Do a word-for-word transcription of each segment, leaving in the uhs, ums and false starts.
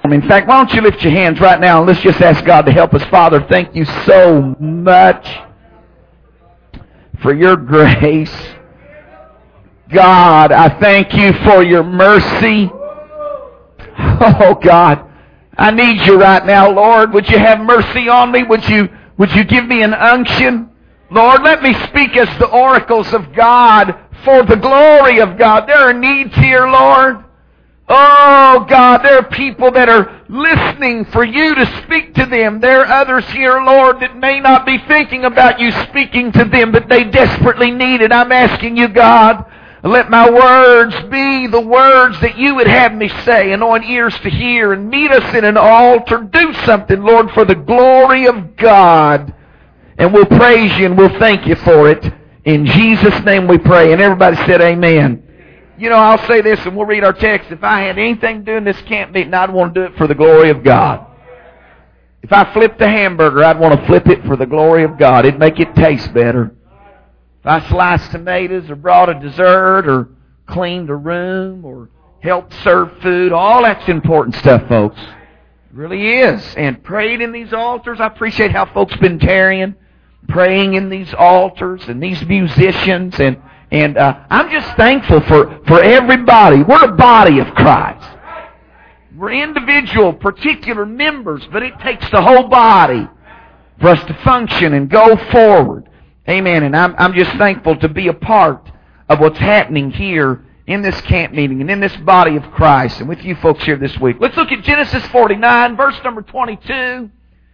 In fact, why don't you lift your hands right now and let's just ask God to help us. Father, thank you so much for your grace. God, I thank you for your mercy. Oh, God, I need you right now, Lord. Would you have mercy on me? Would you, would you give me an unction? Lord, let me speak as the oracles of God for the glory of God. There are needs here, Lord. Oh, God, there are people that are listening for you to speak to them. There are others here, Lord, that may not be thinking about you speaking to them, but they desperately need it. I'm asking you, God, let my words be the words that you would have me say. Anoint ears to hear and meet us in an altar. Do something, Lord, for the glory of God. And we'll praise you and we'll thank you for it. In Jesus' name we pray. And everybody said amen. You know, I'll say this and we'll read our text. If I had anything to do in this camp meeting, I'd want to do it for the glory of God. If I flipped a hamburger, I'd want to flip it for the glory of God. It'd make it taste better. If I sliced tomatoes or brought a dessert or cleaned a room or helped serve food, all that's important stuff, folks. It really is. And prayed in these altars. I appreciate how folks been tarrying, praying in these altars and these musicians. And And uh, I'm just thankful for, for everybody. We're a body of Christ. We're individual, particular members, but it takes the whole body for us to function and go forward. Amen. And I'm, I'm just thankful to be a part of what's happening here in this camp meeting and in this body of Christ and with you folks here this week. Let's look at Genesis forty-nine, verse number twenty-two.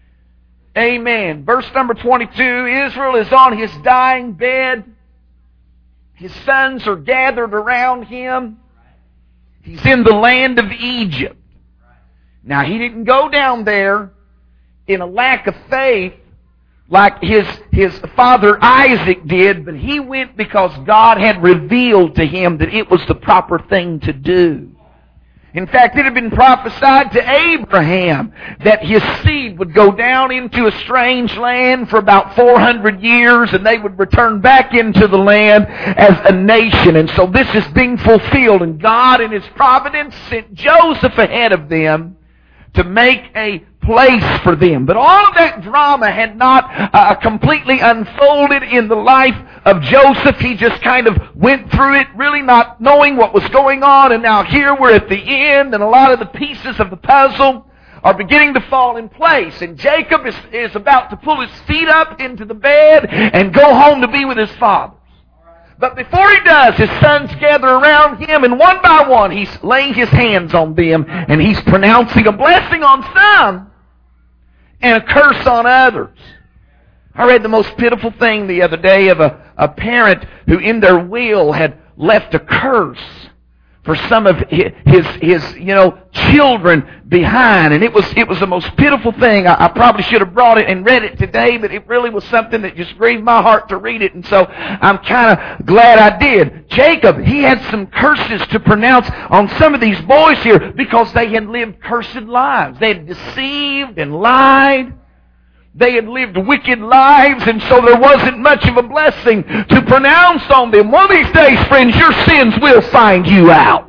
Amen. Verse number twenty-two, Israel is on his dying bed. His sons are gathered around him. He's in the land of Egypt. Now, he didn't go down there in a lack of faith like his, his father Isaac did, but he went because God had revealed to him that it was the proper thing to do. In fact, it had been prophesied to Abraham that his seed would go down into a strange land for about four hundred years and they would return back into the land as a nation. And so this is being fulfilled. And God in His providence sent Joseph ahead of them to make a place for them. But all of that drama had not uh, completely unfolded in the life of Joseph. He just kind of went through it, really not knowing what was going on. And now here we're at the end, and a lot of the pieces of the puzzle are beginning to fall in place. And Jacob is, is about to pull his feet up into the bed and go home to be with his fathers. But before he does, his sons gather around him, and one by one he's laying his hands on them, and he's pronouncing a blessing on some and a curse on others. I read the most pitiful thing the other day of a, a parent who in their will had left a curse for some of his, his, his, you know, children behind. And it was, it was the most pitiful thing. I, I probably should have brought it and read it today, but it really was something that just grieved my heart to read it. And so I'm kind of glad I did. Jacob, he had some curses to pronounce on some of these boys here because they had lived cursed lives. They had deceived and lied. They had lived wicked lives, and so there wasn't much of a blessing to pronounce on them. One of these days, friends, your sins will find you out.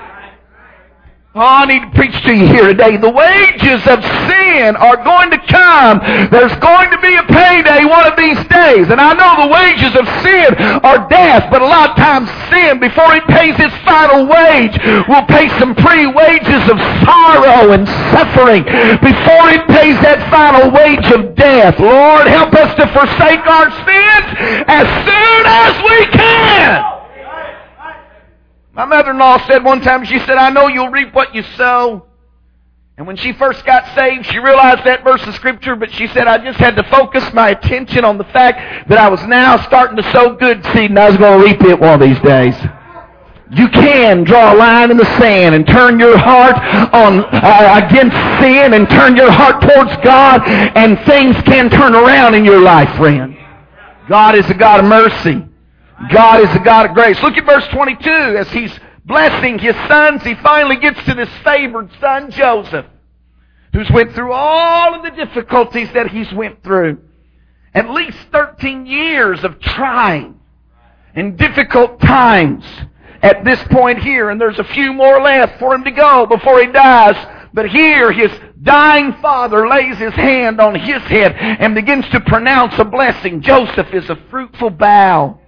Oh, I need to preach to you here today. The wages of sin are going to come. There's going to be a payday one of these days. And I know the wages of sin are death, but a lot of times sin, before it pays its final wage, will pay some pre-wages of sorrow and suffering before it pays that final wage of death. Lord, help us to forsake our sins as soon as we can. My mother-in-law said one time, she said, I know you'll reap what you sow. And when she first got saved, she realized that verse of Scripture, but she said, I just had to focus my attention on the fact that I was now starting to sow good seed and I was going to reap it one of these days. You can draw a line in the sand and turn your heart on uh, against sin and turn your heart towards God, and things can turn around in your life, friend. God is a God of mercy. God is a God of grace. Look at verse twenty-two. As he's blessing his sons, he finally gets to this favored son, Joseph, who's went through all of the difficulties that he's went through. At least thirteen years of trying and difficult times at this point here. And there's a few more left for him to go before he dies. But here his dying father lays his hand on his head and begins to pronounce a blessing. Joseph is a fruitful bough.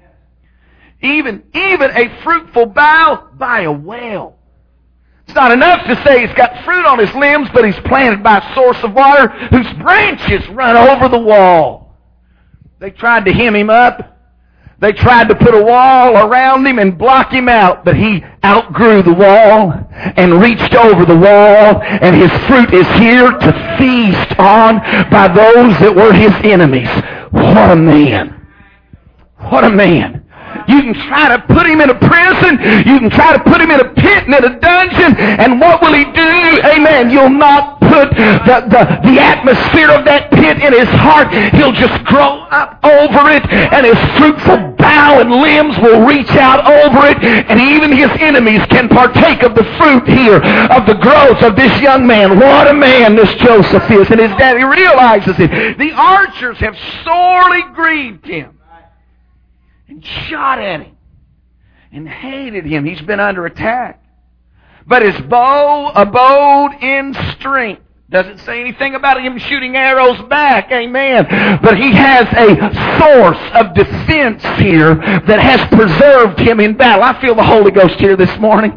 Even, even a fruitful bough by a well. It's not enough to say he's got fruit on his limbs, but he's planted by a source of water whose branches run over the wall. They tried to hem him up. They tried to put a wall around him and block him out, but he outgrew the wall and reached over the wall, and his fruit is here to feast on by those that were his enemies. What a man. What a man. You can try to put him in a prison. You can try to put him in a pit and in a dungeon. And what will he do? Amen. You'll not put the, the, the atmosphere of that pit in his heart. He'll just grow up over it. And his fruitful bough and limbs will reach out over it. And even his enemies can partake of the fruit here, of the growth of this young man. What a man this Joseph is. And his daddy realizes it. The archers have sorely grieved him. And shot at him and hated him. He's been under attack. But his bow abode in strength. Doesn't say anything about him shooting arrows back. Amen. But he has a source of defense here that has preserved him in battle. I feel the Holy Ghost here this morning.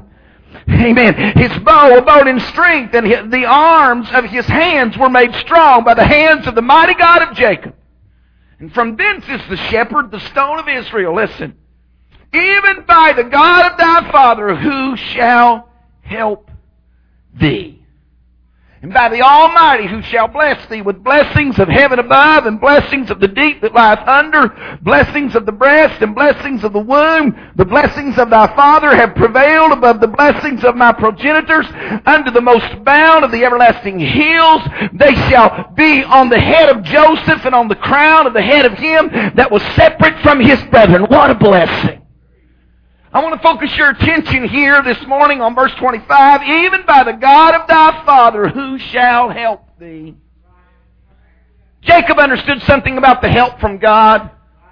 Amen. His bow abode in strength, and the arms of his hands were made strong by the hands of the mighty God of Jacob. And from thence is the shepherd, the stone of Israel. Listen. Even by the God of thy father, who shall help thee. And by the Almighty, who shall bless thee with blessings of heaven above, and blessings of the deep that lieth under, blessings of the breast, and blessings of the womb. The blessings of thy father have prevailed above the blessings of my progenitors, unto the most bound of the everlasting hills. They shall be on the head of Joseph, and on the crown of the head of him that was separate from his brethren. What a blessing. I want to focus your attention here this morning on verse twenty-five. Even by the God of thy father, who shall help thee. Jacob understood something about the help from God.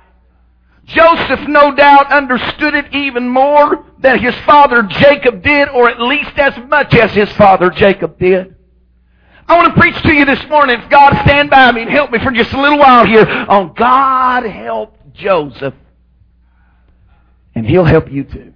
Joseph no doubt understood it even more than his father Jacob did, or at least as much as his father Jacob did. I want to preach to you this morning. If God stand by me and help me for just a little while here on God helped Joseph. And he'll help you too.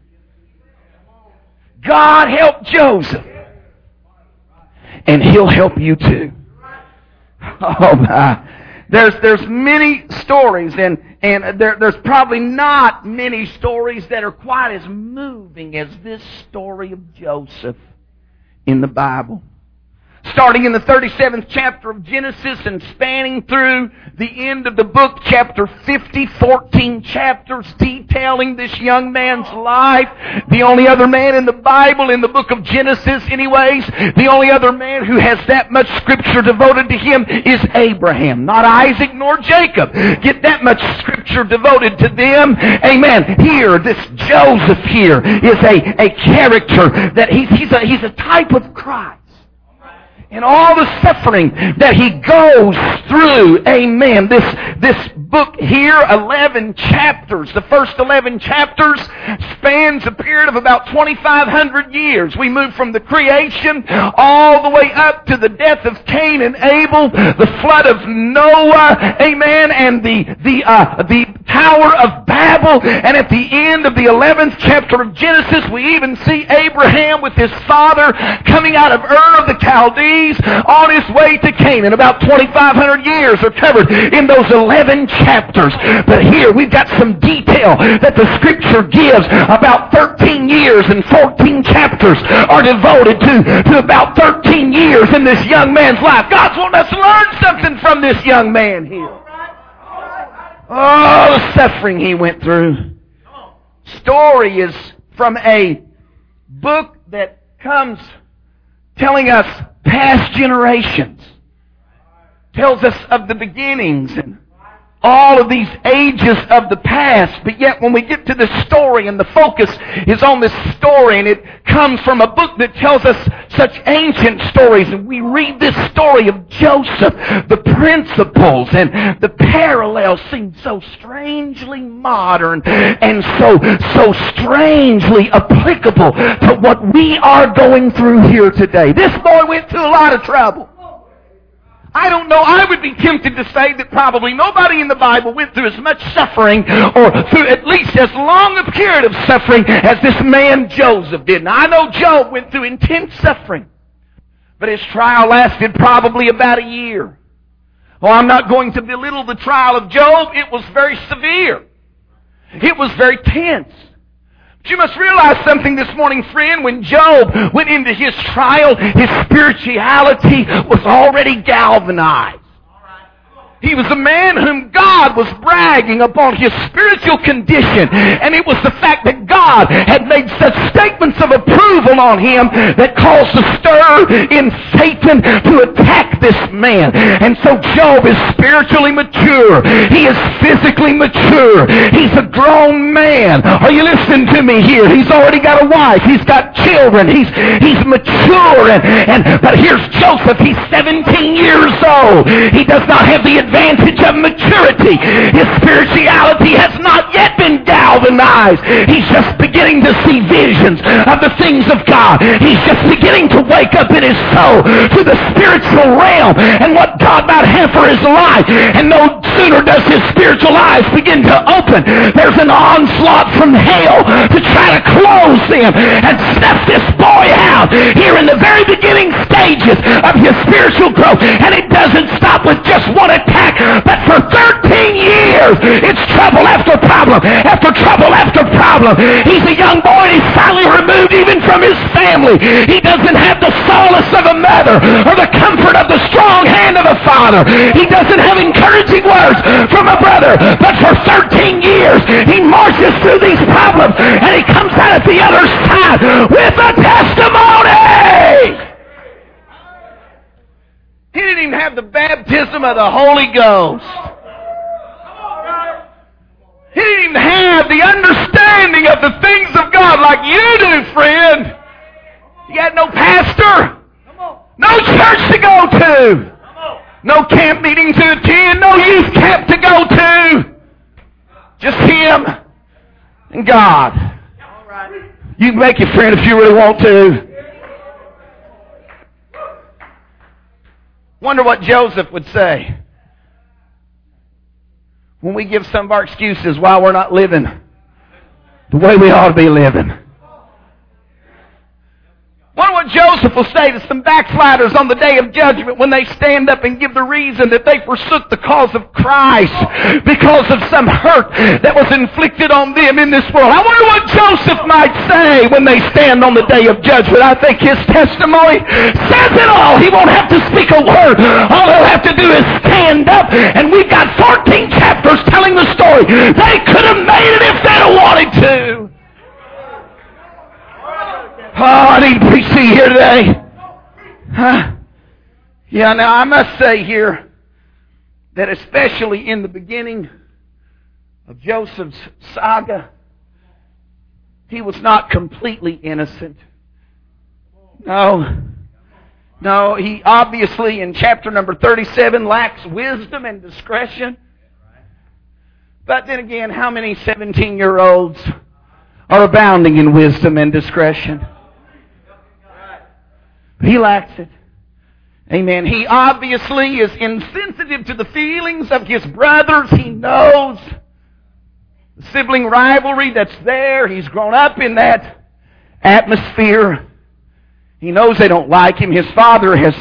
God helped Joseph. And he'll help you too. Oh my. There's, there's many stories, and, and there, there's probably not many stories that are quite as moving as this story of Joseph in the Bible. Starting in the thirty-seventh chapter of Genesis and spanning through the end of the book, chapter fifty, fourteen chapters detailing this young man's life. The only other man in the Bible, in the book of Genesis anyways, the only other man who has that much scripture devoted to him is Abraham. Not Isaac nor Jacob. Get that much scripture devoted to them. Amen. Here, this Joseph here is a, a character that he's, he's, a, he's a type of Christ. And all the suffering that he goes through, amen. This, this book here, eleven chapters, the first eleven chapters spans a period of about twenty-five hundred years. We move from the creation all the way up to the death of Cain and Abel, the flood of Noah, amen, and the, the, uh, the Tower of Babel. And at the end of the eleventh chapter of Genesis, we even see Abraham with his father coming out of Ur of the Chaldees on his way to Canaan. About twenty-five hundred years are covered in those eleven chapters. But here we've got some detail that the Scripture gives. About thirteen years and fourteen chapters are devoted to, to about thirteen years in this young man's life. God's wanting us to learn something from this young man here. Oh, the suffering he went through. Story is from a book that comes telling us past generations. Tells us of the beginnings and all of these ages of the past, but yet when we get to this story and the focus is on this story, and it comes from a book that tells us such ancient stories, and we read this story of Joseph, the principles and the parallels seem so strangely modern and so so strangely applicable to what we are going through here today. This boy went through a lot of trouble. I don't know, I would be tempted to say that probably nobody in the Bible went through as much suffering, or through at least as long a period of suffering as this man Joseph did. Now, I know Job went through intense suffering, but his trial lasted probably about a year. Well, I'm not going to belittle the trial of Job. It was very severe. It was very tense. But you must realize something this morning, friend. When Job went into his trial, his spirituality was already galvanized. He was a man whom God was bragging upon his spiritual condition. And it was the fact that God had made such statements of approval on him that caused a stir in Satan to attack this man. And so Job is spiritually mature. He is physically mature. He's a grown man. Are you listening to me here? He's already got a wife. He's got children. He's he's mature. And, and But here's Joseph. He's seventeen years old. He does not have the advantage of maturity. His spirituality has not yet been galvanized. He's just beginning to see visions of the things of God. He's just beginning to wake up in his soul to the spiritual realm and what God might have for his life. And no sooner does his spiritual eyes begin to open, there's an onslaught from hell to try to close them and snuff this boy out here in the very beginning stages of his spiritual growth. And it doesn't stop with just one attack, but for thirteen years it's trouble after problem after trouble after problem. He's a young boy and he's finally removed even from his family. He doesn't have the solace of a mother or the comfort of the strong hand of a father. He doesn't have encouraging words from a brother. But for thirteen years he marches through these problems and he comes out at the other side with a testimony. He didn't even have the baptism of the Holy Ghost. He didn't even have the understanding of the things of God like you do, friend. He had no pastor, no church to go to, no camp meeting to attend, no youth camp to go to. Just him and God. You can make it, friend, if you really want to. Wonder what Joseph would say when we give some of our excuses why we're not living the way we ought to be living. Wonder what Joseph will say to some backsliders on the day of judgment when they stand up and give the reason that they forsook the cause of Christ because of some hurt that was inflicted on them in this world. I wonder what Joseph might say when they stand on the day of judgment. I think his testimony says it all. He won't have to speak a word. All he'll have to do is stand up, and we've got fourteen chapters telling the story. They could have made it if they'd have wanted to. Oh, I need to preach to you here today. Huh? Yeah, now I must say here that especially in the beginning of Joseph's saga, he was not completely innocent. No. No, he obviously in chapter number thirty-seven lacks wisdom and discretion. But then again, how many seventeen-year-olds are abounding in wisdom and discretion? He lacks it. Amen. He obviously is insensitive to the feelings of his brothers. He knows the sibling rivalry that's there. He's grown up in that atmosphere. He knows they don't like him. His father has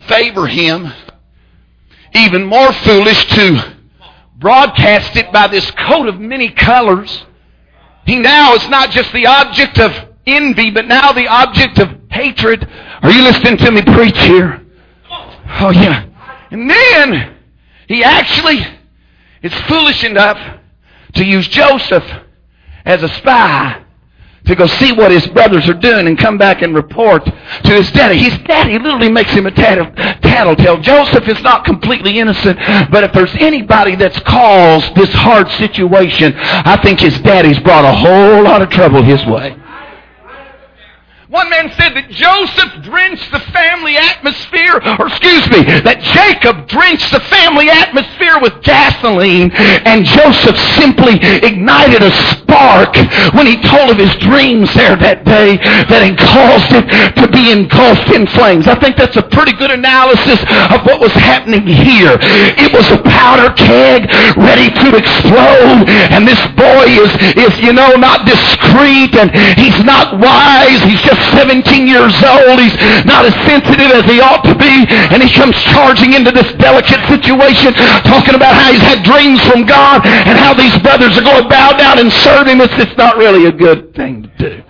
favor him, even more foolish to broadcast it by this coat of many colors. He now is not just the object of envy, but now the object of hatred. Are you listening to me preach here? Oh yeah. And then he actually is foolish enough to use Joseph as a spy to go see what his brothers are doing and come back and report to his daddy. His daddy literally makes him a tattle, tattletale. Joseph is not completely innocent, but if there's anybody that's caused this hard situation, I think his daddy's brought a whole lot of trouble his way. One man said that Joseph drenched the family atmosphere, or excuse me, that Jacob drenched the family atmosphere with gasoline, and Joseph simply ignited a spark when he told of his dreams there that day that had caused it to be engulfed in flames. I think that's a pretty good analysis of what was happening here. It was a powder keg ready to explode, and this boy is, is you know, not discreet, and he's not wise. He's just seventeen years old. He's not as sensitive as he ought to be, and he comes charging into this delicate situation, talking about how he's had dreams from God and how these brothers are going to bow down and serve him. It's, it's not really a good thing to do.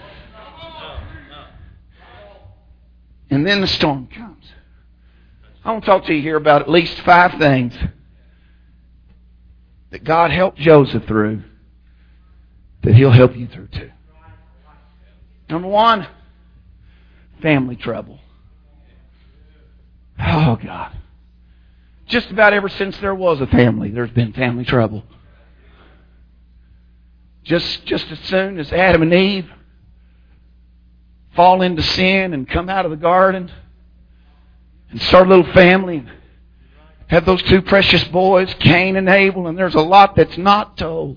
And then the storm comes. I want to talk to you here about at least five things that God helped Joseph through that he'll help you through too. Number one, family trouble. Oh, God. Just about ever since there was a family, there's been family trouble. Just, just as soon as Adam and Eve fall into sin and come out of the garden and start a little family and have those two precious boys, Cain and Abel, and there's a lot that's not told.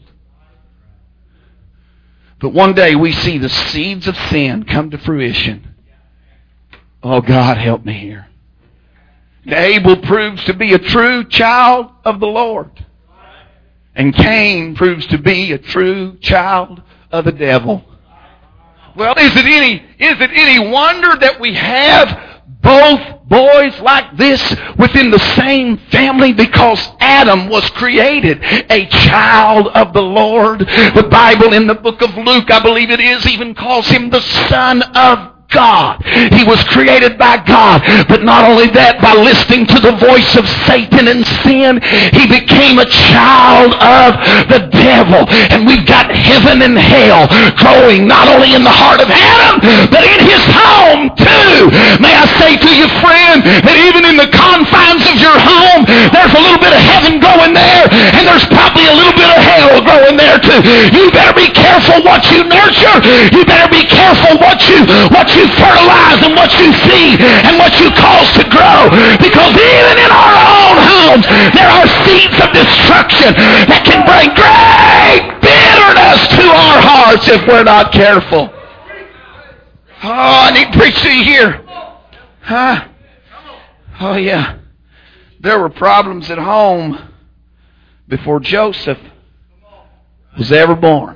But one day we see the seeds of sin come to fruition. Oh, God, help me here. Abel proves to be a true child of the Lord. And Cain proves to be a true child of the devil. Well, is it any, is it any wonder that we have both boys like this within the same family? Because Adam was created a child of the Lord. The Bible in the book of Luke, I believe it is, even calls him the Son of God. He was created by God. But not only that, by listening to the voice of Satan and sin, he became a child of the devil. And we've got heaven and hell growing not only in the heart of Adam, but in his home too. May I say to you, friend, that even in the confines of your home, there's a little bit of heaven growing there, and there's probably a little bit of hell growing there too. You better be careful what you nurture. You better be careful what you what you fertilize and what you feed and what you cause to grow, because even in our own homes there are seeds of destruction that can bring great bitterness to our hearts if we're not careful. Oh, I need to preach to you here. Huh? Oh yeah. There were problems at home before Joseph was ever born.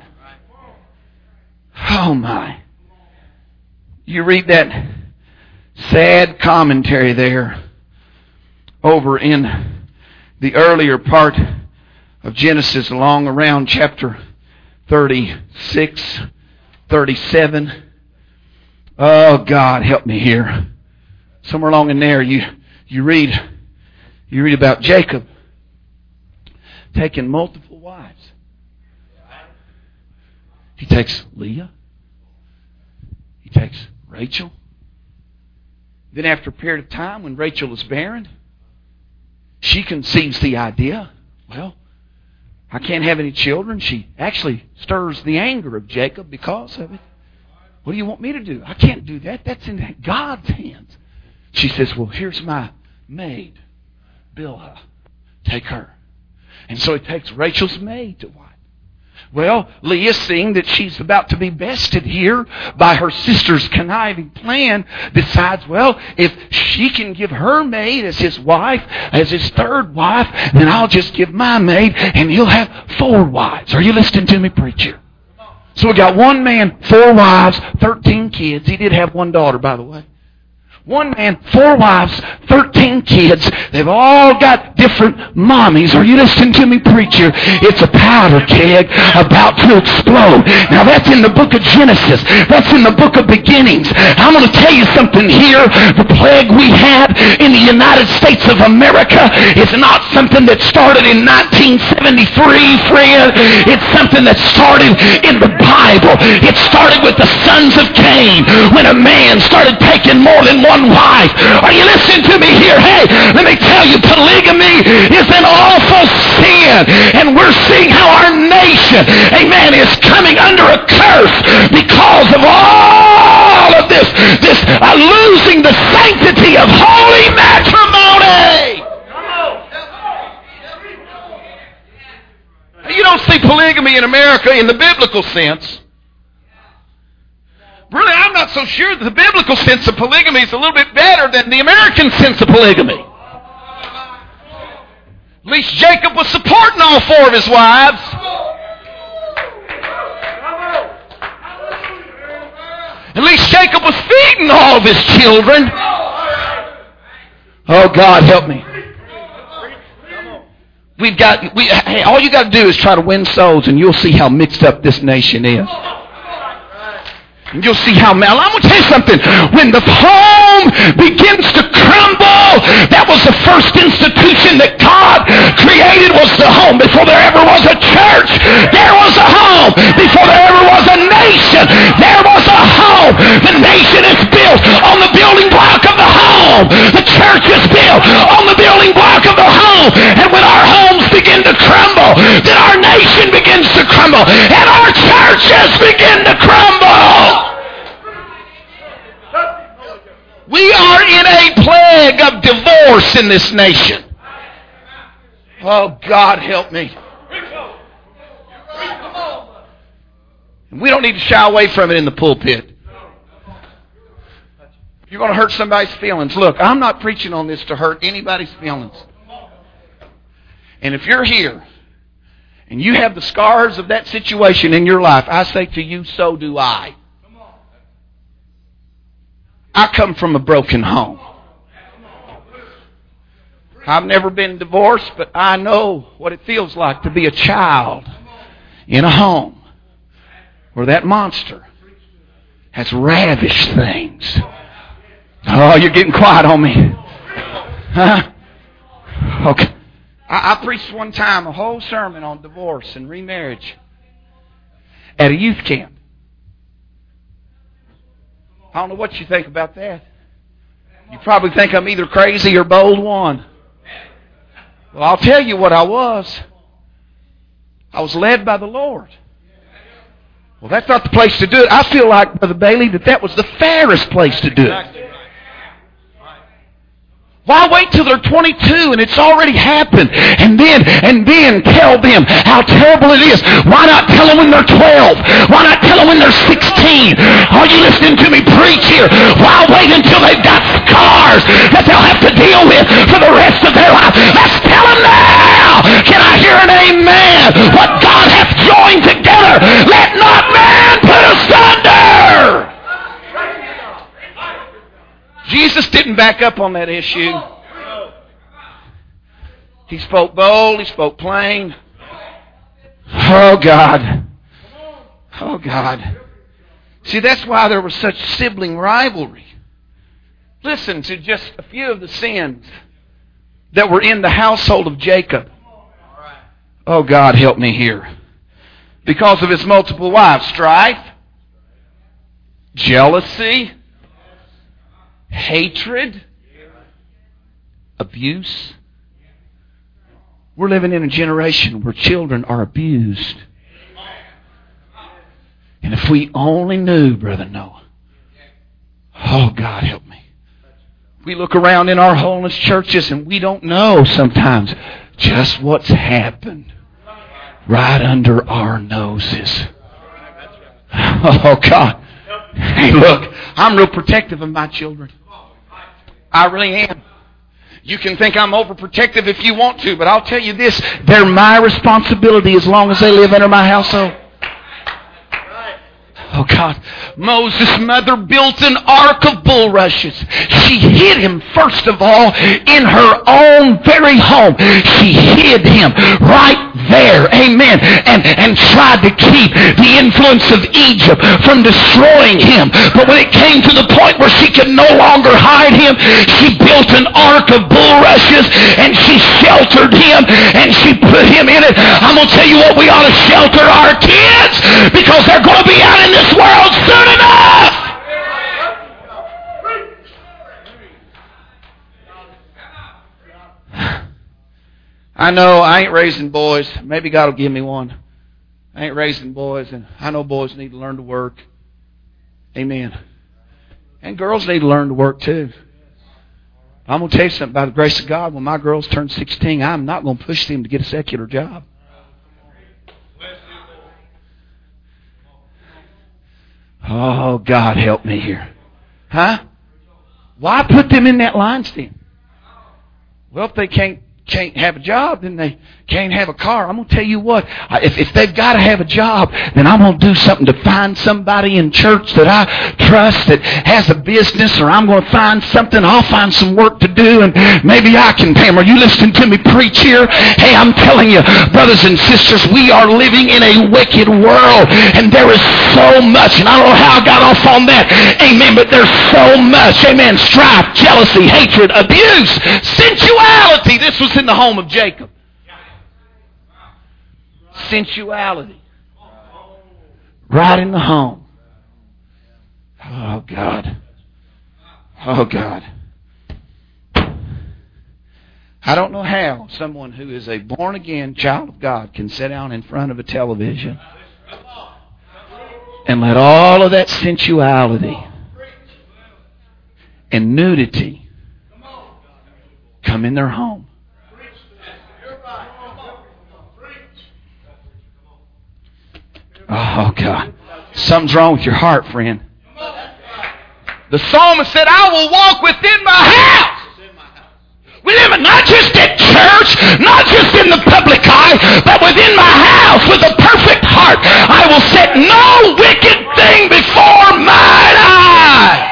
Oh my. You read that sad commentary there over in the earlier part of Genesis, along around chapter thirty-six, thirty-seven. Oh, God, help me here. Somewhere along in there, you you read you read about Jacob taking multiple wives. He takes Leah. He takes Rachel. Then after a period of time, when Rachel is barren, she conceives the idea, well, I can't have any children. She actually stirs the anger of Jacob because of it. What do you want me to do? I can't do that. That's in God's hands. She says, well, here's my maid, Bilhah. Take her. And so he takes Rachel's maid to wife. Well, Leah, seeing that she's about to be bested here by her sister's conniving plan, decides, well, if she can give her maid as his wife, as his third wife, then I'll just give my maid and he'll have four wives. Are you listening to me, preacher? So we got one man, four wives, thirteen kids. He did have one daughter, by the way. One man, four wives, thirteen kids. They've all got different mommies. Are you listening to me, preacher? It's a powder keg about to explode. Now that's in the book of Genesis. That's in the book of beginnings. I'm going to tell you something here. The plague we have in the United States of America is not something that started in nineteen seventy-three, friend. It's something that started in the Bible. It started with the sons of Cain when a man started taking more than one wife. Are you listening to me here? Hey, let me tell you, polygamy is an awful sin. And we're seeing how our nation, amen, is coming under a curse because of all of this, this uh, losing the sanctity of holy matrimony. You don't see polygamy in America in the biblical sense. Really, I'm not so sure that the biblical sense of polygamy is a little bit better than the American sense of polygamy. At least Jacob was supporting all four of his wives. At least Jacob was feeding all of his children. Oh, God, help me. We've got, we, hey, all you got to do is try to win souls, and you'll see how mixed up this nation is. And you'll see how, man, I'm going to tell you something. When the home begins to crumble, that was the first institution that God created, was the home. Before there ever was a church, there was a home. Before there ever was a nation, there was a home. The nation is built on the building block of the home. The church is built on the building block of the home. And when our homes begin to crumble, then our nation begins to crumble. And our churches begin to crumble. We are in a plague of divorce in this nation. Oh, God, help me. And we don't need to shy away from it in the pulpit. You're going to hurt somebody's feelings. Look, I'm not preaching on this to hurt anybody's feelings. And if you're here and you have the scars of that situation in your life, I say to you, so do I. I come from a broken home. I've never been divorced, but I know what it feels like to be a child in a home where that monster has ravished things. Oh, you're getting quiet on me. Huh? Okay. I, I preached one time a whole sermon on divorce and remarriage at a youth camp. I don't know what you think about that. You probably think I'm either crazy or bold one. Well, I'll tell you what I was. I was led by the Lord. Well, that's not the place to do it. I feel like, Brother Bailey, that that was the fairest place to do it. Why wait till they're twenty-two and it's already happened? And then, and then tell them how terrible it is. Why not tell them when they're twelve? Why not tell them when they're sixteen? Are you listening to me preach here? Why wait until they've got scars that they'll have to deal with for the rest of their life? Let's tell them now! Can I hear an amen? What God hath joined together, let not man put asunder! Jesus didn't back up on that issue. He spoke bold. He spoke plain. Oh, God. Oh, God. See, that's why there was such sibling rivalry. Listen to just a few of the sins that were in the household of Jacob. Oh, God, help me here. Because of his multiple wives. Strife. Jealousy. Hatred, abuse. We're living in a generation where children are abused. And if we only knew, Brother Noah, oh, God help me. We look around in our holiness churches and we don't know sometimes just what's happened right under our noses. Oh, God. Hey, look, I'm real protective of my children. I really am. You can think I'm overprotective if you want to, but I'll tell you this, they're my responsibility as long as they live under my household. Oh God, Moses' mother built an ark of bulrushes. She hid him, first of all, in her own very home. She hid him right there, amen, and, and tried to keep the influence of Egypt from destroying him. But when it came to the point where she could no longer hide him, she built an ark of bulrushes and she sheltered him and she put him in it. I'm going to tell you what, we ought to shelter our kids because they're going to be out in this world soon enough. I know I ain't raising boys. Maybe God will give me one. I ain't raising boys, and I know boys need to learn to work. Amen. And girls need to learn to work too. I'm going to tell you something. By the grace of God, when my girls turn sixteen, I'm not going to push them to get a secular job. Oh, God, help me here. Huh? Why put them in that lion's den? Well, if they can't can't have a job, then they can't have a car. I'm going to tell you what, if, if they've got to have a job, then I'm going to do something to find somebody in church that I trust that has a business, or I'm going to find something, I'll find some work to do, and maybe I can pay them. Are you listening to me preach here? Hey, I'm telling you, brothers and sisters, we are living in a wicked world, and there is so much, and I don't know how I got off on that, amen, but there's so much, amen, strife, jealousy, hatred, abuse, sensuality. This was in the home of Jacob. Sensuality. Right in the home. Oh, God. Oh, God. I don't know how someone who is a born-again child of God can sit down in front of a television and let all of that sensuality and nudity come in their home. Oh, God. Something's wrong with your heart, friend. The psalmist said, I will walk within my house. We live in not just at church, not just in the public eye, but within my house with a perfect heart. I will set no wicked thing before mine eye.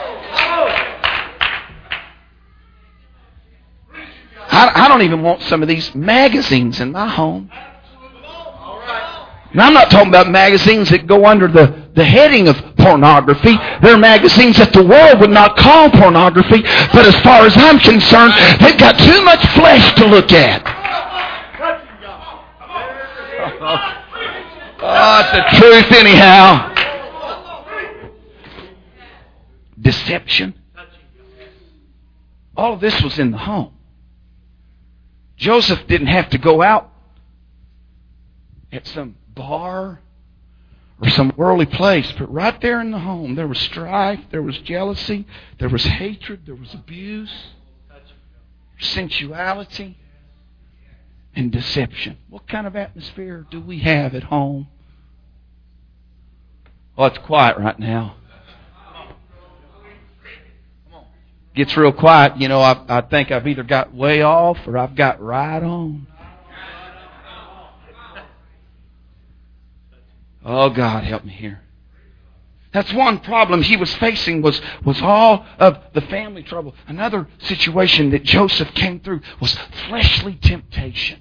I, I don't even want some of these magazines in my home. Now, I'm not talking about magazines that go under the, the heading of pornography. They're magazines that the world would not call pornography. But as far as I'm concerned, they've got too much flesh to look at. Oh, it's the truth anyhow. Deception. All of this was in the home. Joseph didn't have to go out at some bar or some worldly place, but right there in the home there was strife, there was jealousy, there was hatred, there was abuse, sensuality, and deception. What kind of atmosphere do we have at home? Oh, it's quiet right now. Gets real quiet. You know, I, I think I've either got way off or I've got right on. Oh, God, help me here. That's one problem he was facing was, was all of the family trouble. Another situation that Joseph came through was fleshly temptation.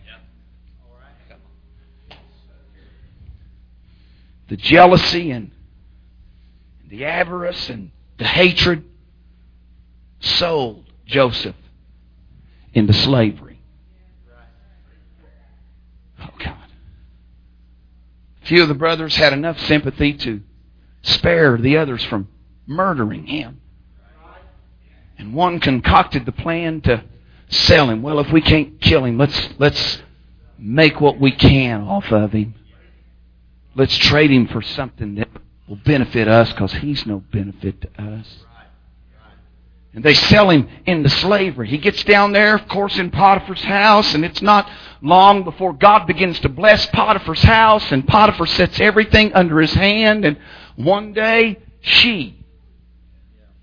The jealousy and the avarice and the hatred sold Joseph into slavery. Oh, God. A few of the brothers had enough sympathy to spare the others from murdering him. And one concocted the plan to sell him. Well, if we can't kill him, let's let's make what we can off of him. Let's trade him for something that will benefit us, because he's no benefit to us. And they sell him into slavery. He gets down there, of course, in Potiphar's house, and it's not long before God begins to bless Potiphar's house, and Potiphar sets everything under his hand, and one day, she,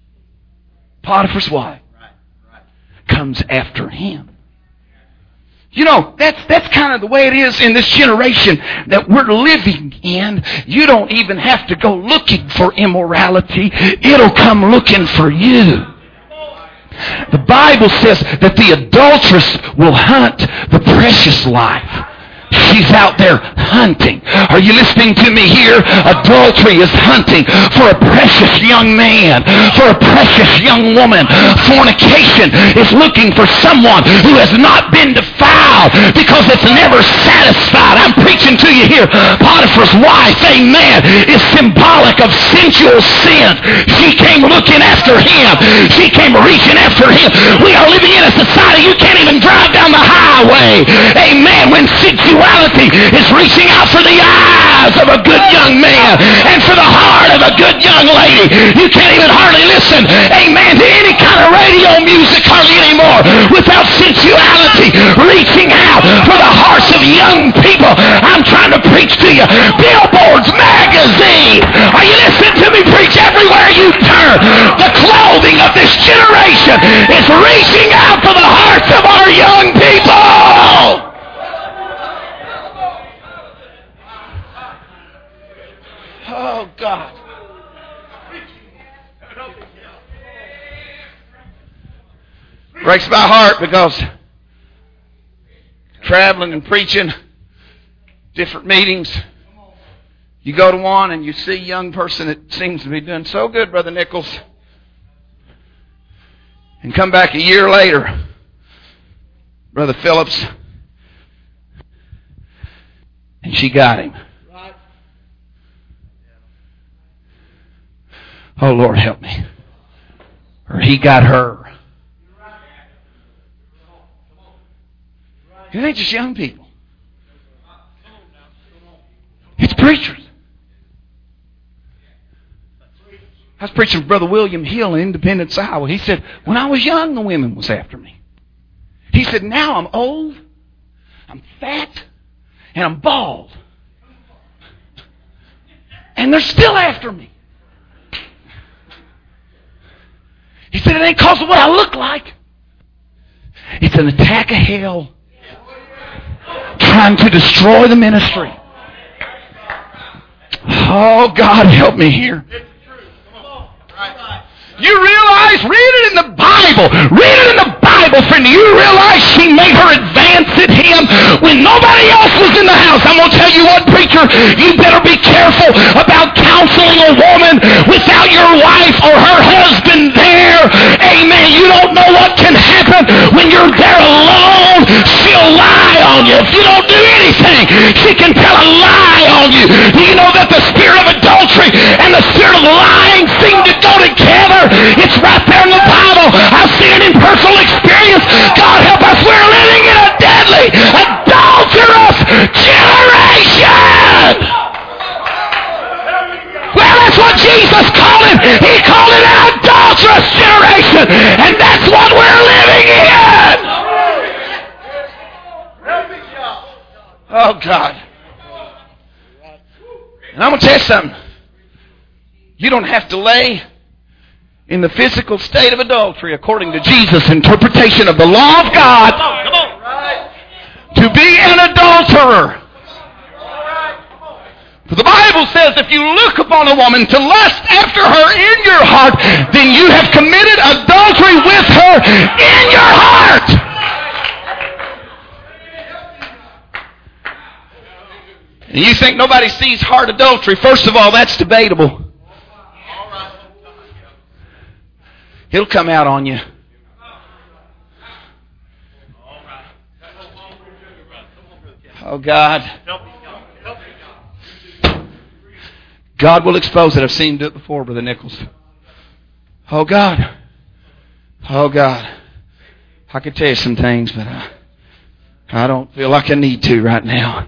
Potiphar's wife, comes after him. You know, that's that's kind of the way it is in this generation that we're living in. You don't even have to go looking for immorality. It'll come looking for you. The Bible says that the adulteress will hunt the precious life. She's out there hunting. Are you listening to me here? Adultery is hunting for a precious young man, for a precious young woman. Fornication is looking for someone who has not been defiled because it's never satisfied. I'm preaching to you here. Potiphar's wife, amen, is symbolic of sensual sins. She came looking after him. She came reaching after him. We are living in a society you can't even drive down the highway. Amen. When sensuality is reaching out for the eyes of a good young man and for the heart of a good young lady. You can't even hardly listen, amen, to any kind of radio music hardly anymore without sensuality reaching out for the hearts of young people. I'm trying to preach to you. Billboards, magazine. Are you listening to me preach everywhere you turn? The clothing of this generation is reaching out for the hearts of our young people. Oh, God. Breaks my heart because traveling and preaching, different meetings, you go to one and you see a young person that seems to be doing so good, Brother Nichols, and come back a year later, Brother Phillips, and she got him. Oh, Lord, help me. Or he got her. It ain't just young people. It's preachers. I was preaching with Brother William Hill in Independence, Iowa. He said, when I was young, the women was after me. He said, now I'm old, I'm fat, and I'm bald. And they're still after me. He said, it ain't because of what I look like. It's an attack of hell trying to destroy the ministry. Oh, God, help me here. You realize, read it in the Bible. Read it in the Bible, friend. You realize she made her advance at him when nobody else was in the house. I'm going to tell you what, preacher, you better be careful about counseling a woman without your wife or her husband there. Amen. You don't know what can happen when you're there alone. She'll lie on you. If you don't do anything, she can tell a lie on you. Do you know that the spirit of adultery and the spirit of lying seem to go together? It's right there in the Bible. I've seen it in personal experience. God help us. We're living in a deadly, adulterous generation. Well, that's what Jesus called it. He called it an adulterous generation. And that's what we're living in. Oh, God. And I'm going to tell you something. You don't have to lay in the physical state of adultery according to Jesus' interpretation of the law of God to be an adulterer. For the Bible says if you look upon a woman to lust after her in your heart, then you have committed adultery with her in your heart. And you think nobody sees heart adultery. First of all, that's debatable. It'll come out on you. Oh, God. God will expose it. I've seen him do it before, Brother Nichols. Oh, God. Oh, God. I could tell you some things, but I, I don't feel like I need to right now.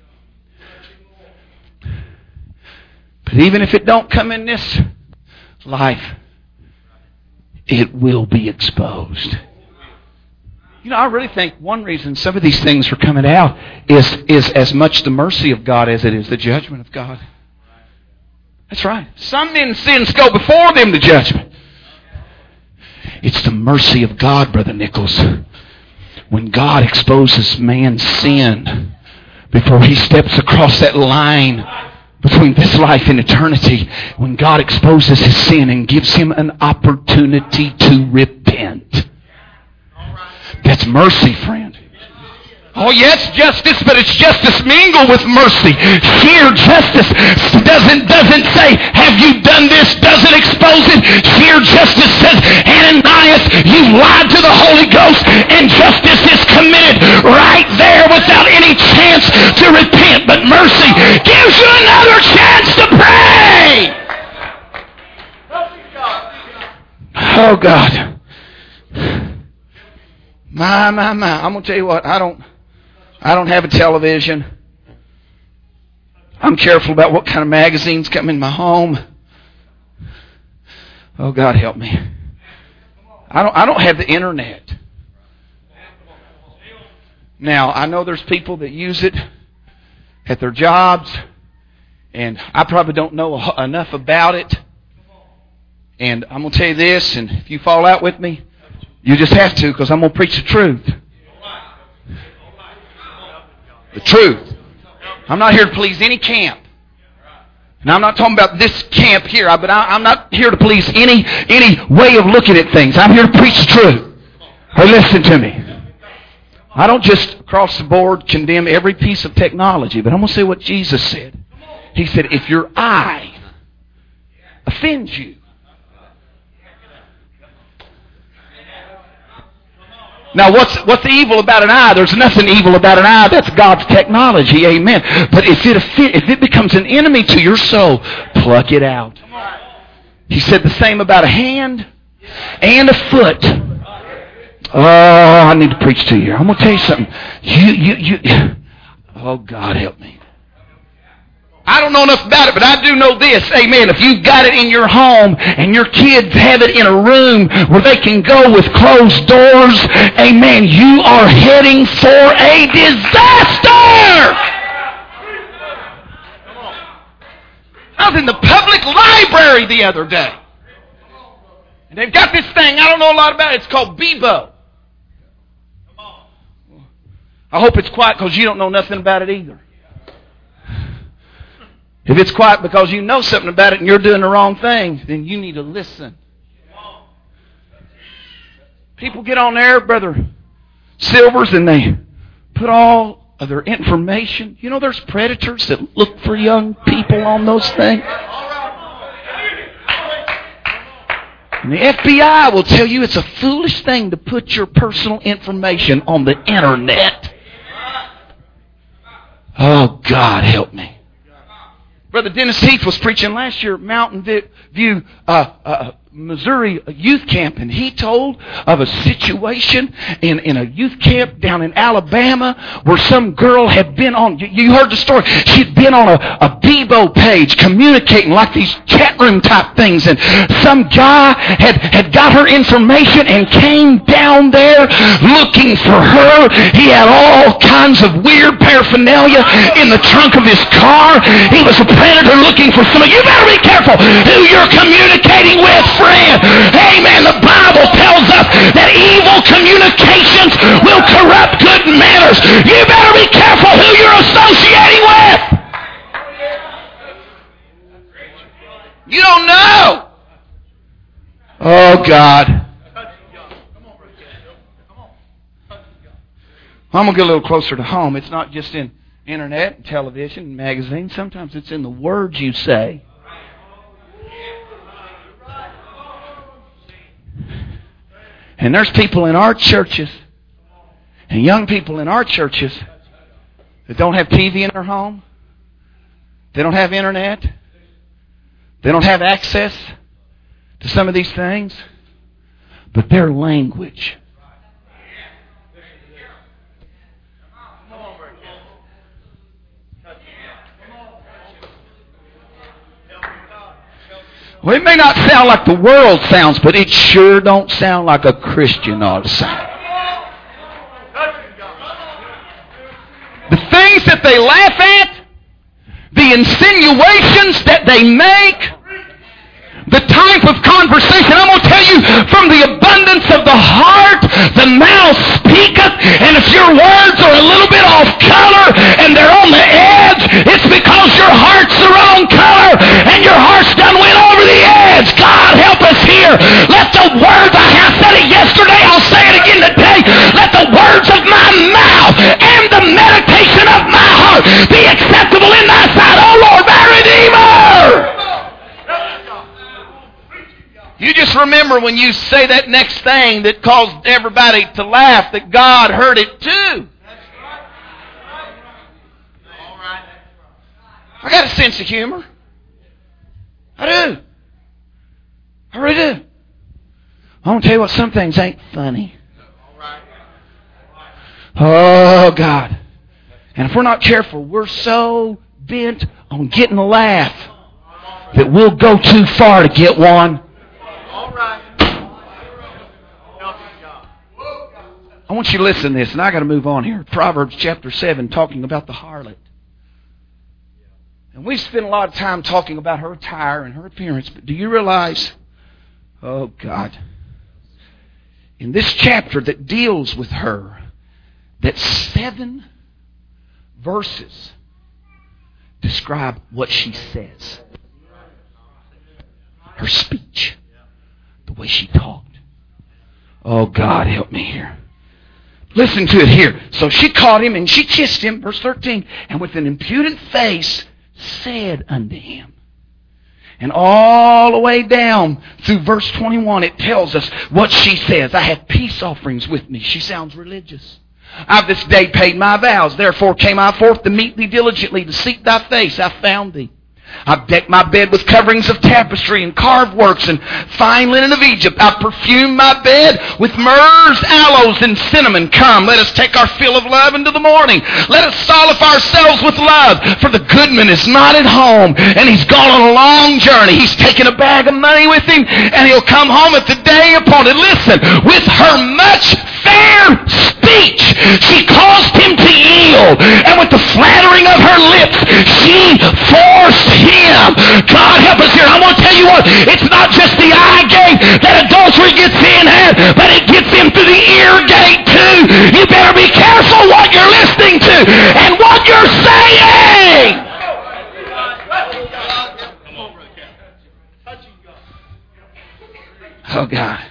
But even if it don't come in this life, it will be exposed. You know, I really think one reason some of these things are coming out is, is as much the mercy of God as it is the judgment of God. That's right. Some men's sins go before them to judgment. It's the mercy of God, Brother Nichols. when God exposes man's sin before he steps across that line between this life and eternity, when God exposes his sin and gives him an opportunity to repent. That's mercy, friend. Oh yes, justice, but it's justice mingled with mercy. Sheer justice doesn't doesn't say, have you done this? Doesn't expose it. Sheer justice says, Ananias, you lied to the Holy Ghost, and justice is committed right there without any chance to repent. But mercy gives you another chance to pray. Oh God. My, my, my. I'm going to tell you what, I don't I don't have a television. I'm careful about what kind of magazines come in my home. Oh, God help me. I don't I don't have the internet. Now, I know there's people that use it at their jobs, and I probably don't know enough about it. And I'm going to tell you this, and if you fall out with me, you just have to, because I'm going to preach the truth. The truth. I'm not here to please any camp. And I'm not talking about this camp here, but I, I'm not here to please any any way of looking at things. I'm here to preach the truth. Hey, listen to me. I don't just across the board condemn every piece of technology, but I'm going to say what Jesus said. He said, if your eye offends you, now, what's what's the evil about an eye? There's nothing evil about an eye. That's God's technology. Amen. But if it if it becomes an enemy to your soul, pluck it out. He said the same about a hand and a foot. Oh, I need to preach to you. I'm going to tell you something. You, you, you. Oh, God help me. I don't know enough about it, but I do know this. Amen. If you've got it in your home and your kids have it in a room where they can go with closed doors, amen, you are heading for a disaster. I was in the public library the other day. And they've got this thing, I don't know a lot about it. It's called Bebo. I hope it's quiet because you don't know nothing about it either. If it's quiet because you know something about it and you're doing the wrong thing, then you need to listen. People get on there, Brother Silvers, and they put all of their information. You know there's predators that look for young people on those things. And the F B I will tell you it's a foolish thing to put your personal information on the internet. Oh, God help me. Brother Dennis Heath was preaching last year at Mountain View, uh, uh, Missouri youth camp, and he told of a situation in, in a youth camp down in Alabama where some girl had been on, you heard the story, she'd been on a, a Bebo page communicating like these chat room type things, and some guy had, had got her information and came down there looking for her. He had all kinds of weird paraphernalia in the trunk of his car. He was a predator looking for somebody. You better be careful who you're communicating with, friend. Amen. The Bible tells us that evil communications will corrupt good manners. You better be careful who you're associating with. You don't know. Oh, God. I'm going to get a little closer to home. It's not just in internet and television and magazines. Sometimes it's in the words you say. And there's people in our churches and young people in our churches that don't have T V in their home. They don't have internet. They don't have access to some of these things. But their language. Well, it may not sound like the world sounds, but it sure don't sound like a Christian ought to sound. The things that they laugh at, the insinuations that they make, the type of conversation. I'm going to tell you, from the abundance of the heart, the mouth speaketh. And if your words are a little bit off color and they're on the edge, it's because your heart's the wrong color and your heart's done went over the edge. God help us here. Let the words, I have said it yesterday, I'll say it again today, let the words of my mouth and the meditation of my heart be acceptable in thy sight, O Lord, my Redeemer. You just remember when you say that next thing that caused everybody to laugh, that God heard it too. I got a sense of humor. I do. I really do. I want to tell you what, some things ain't funny. Oh, God. And if we're not careful, we're so bent on getting a laugh that we'll go too far to get one. I want you to listen to this, and I got to move on here. Proverbs chapter seven, talking about the harlot. And we've spent a lot of time talking about her attire and her appearance, but do you realize, oh God, in this chapter that deals with her, that seven verses describe what she says. Her speech, the way she talked. Oh God, help me here. Listen to it here. So she caught him and she kissed him, verse thirteen, and with an impudent face said unto him. And all the way down through verse twenty-one, it tells us what she says. I have peace offerings with me. She sounds religious. I've this day paid my vows. Therefore came I forth to meet thee diligently, to seek thy face. I found thee. I've decked my bed with coverings of tapestry and carved works and fine linen of Egypt. I've perfumed my bed with myrrhs, aloes, and cinnamon. Come, let us take our fill of love into the morning. Let us solace ourselves with love. For the goodman is not at home, and he's gone on a long journey. He's taken a bag of money with him, and he'll come home at the day appointed. Listen, with her much fair speech, she caused him to yield, and with the flattering of her lips, she forced him. God help us here. I'm going to tell you what, it's not just the eye gate that adultery gets in at, but it gets in through the ear gate too. You better be careful what you're listening to and what you're saying. Oh God.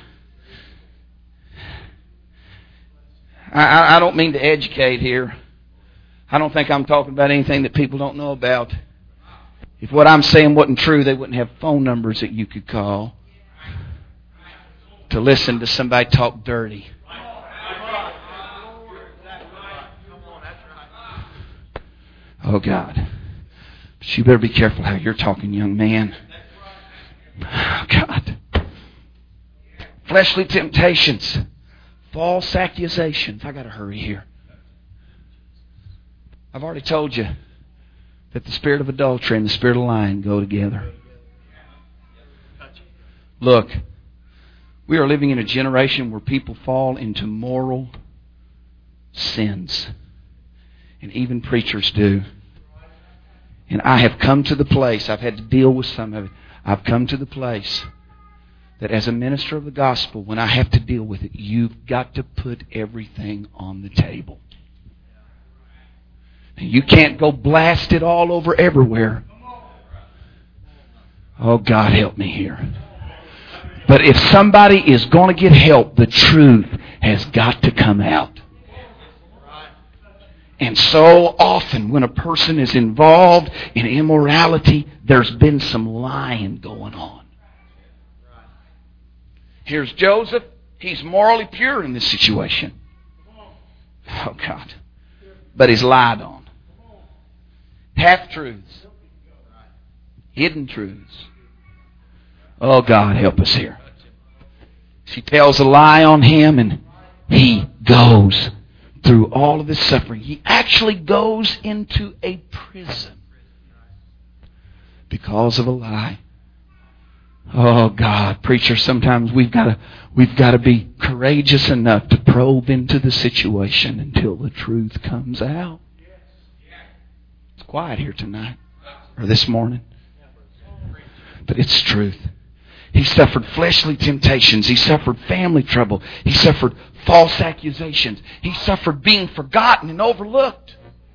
I, I don't mean to educate here. I don't think I'm talking about anything that people don't know about. If what I'm saying wasn't true, they wouldn't have phone numbers that you could call to listen to somebody talk dirty. Oh God. But you better be careful how you're talking, young man. Oh God. Fleshly temptations. False accusations. I got to hurry here. I've already told you that the spirit of adultery and the spirit of lying go together. Look, we are living in a generation where people fall into moral sins. And even preachers do. And I have come to the place, I've had to deal with some of it, I've come to the place that as a minister of the gospel, when I have to deal with it, you've got to put everything on the table. You can't go blast it all over everywhere. Oh, God, help me here. But if somebody is going to get help, the truth has got to come out. And so often when a person is involved in immorality, there's been some lying going on. Here's Joseph. He's morally pure in this situation. Oh, God. But he's lied on. Half-truths. Hidden truths. Oh, God, help us here. She tells a lie on him, and he goes through all of this suffering. He actually goes into a prison because of a lie. Oh God, preacher, sometimes we've got to we've got to be courageous enough to probe into the situation until the truth comes out. It's quiet here tonight or this morning. But it's truth. He suffered fleshly temptations. He suffered family trouble. He suffered false accusations. He suffered being forgotten and overlooked.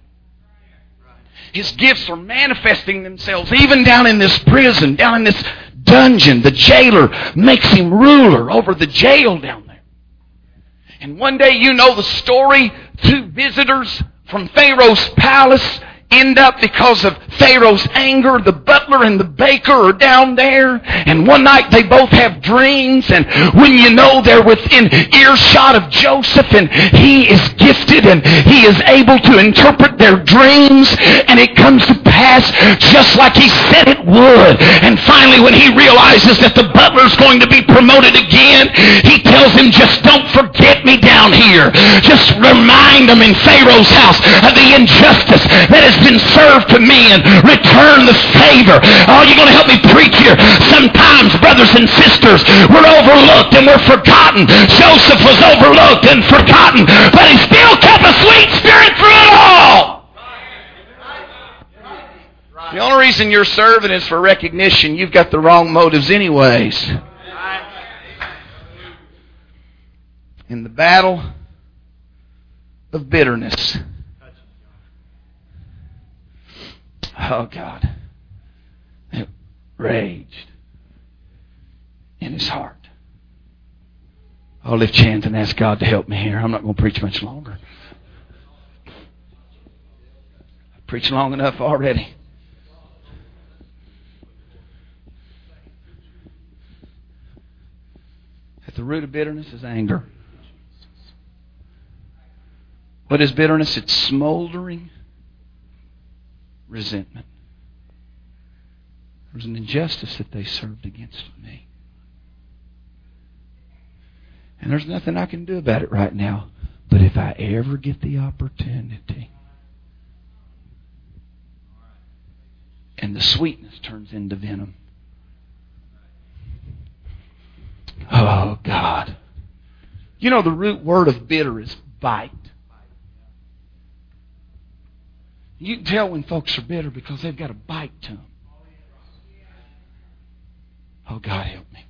His gifts are manifesting themselves even down in this prison, down in this dungeon. The jailer makes him ruler over the jail down there. And one day, you know the story, two visitors from Pharaoh's palace end up, because of Pharaoh's anger, the butler and the baker are down there, and one night they both have dreams, and when you know they're within earshot of Joseph, and he is gifted and he is able to interpret their dreams, and it comes to pass just like he said it would. And finally, when he realizes that the butler's going to be promoted again, he tells him, just don't forget me down here. Just remind them in Pharaoh's house of the injustice that has been served to me, and return the favor. Oh, you're going to help me preach here. Sometimes, brothers and sisters, we're overlooked and we're forgotten. Joseph was overlooked and forgotten, but he still kept a sweet spirit through it all. The only reason you're serving is for recognition. You've got the wrong motives anyways. In the battle of bitterness, oh God, it raged in his heart. I'll lift your hands and ask God to help me here. I'm not going to preach much longer. I've preached long enough already. At the root of bitterness is anger. What is bitterness? It's smoldering resentment. There was an injustice that they served against me. And there's nothing I can do about it right now. But if I ever get the opportunity, and the sweetness turns into venom. Oh, God. You know, the root word of bitter is bite. You can tell when folks are bitter because they've got a bite to them. Oh, God, help me.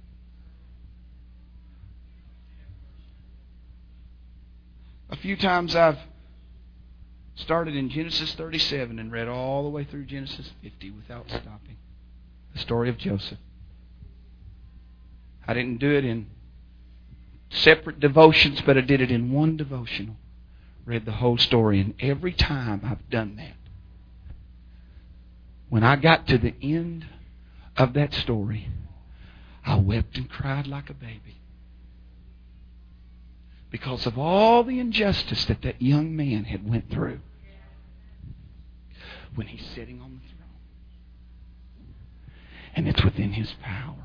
A few times I've started in Genesis thirty-seven and read all the way through Genesis fifty without stopping. The story of Joseph. I didn't do it in separate devotions, but I did it in one devotional. Read the whole story, and every time I've done that, when I got to the end of that story, I wept and cried like a baby. Because of all the injustice that that young man had went through when he's sitting on the throne. And it's within his power.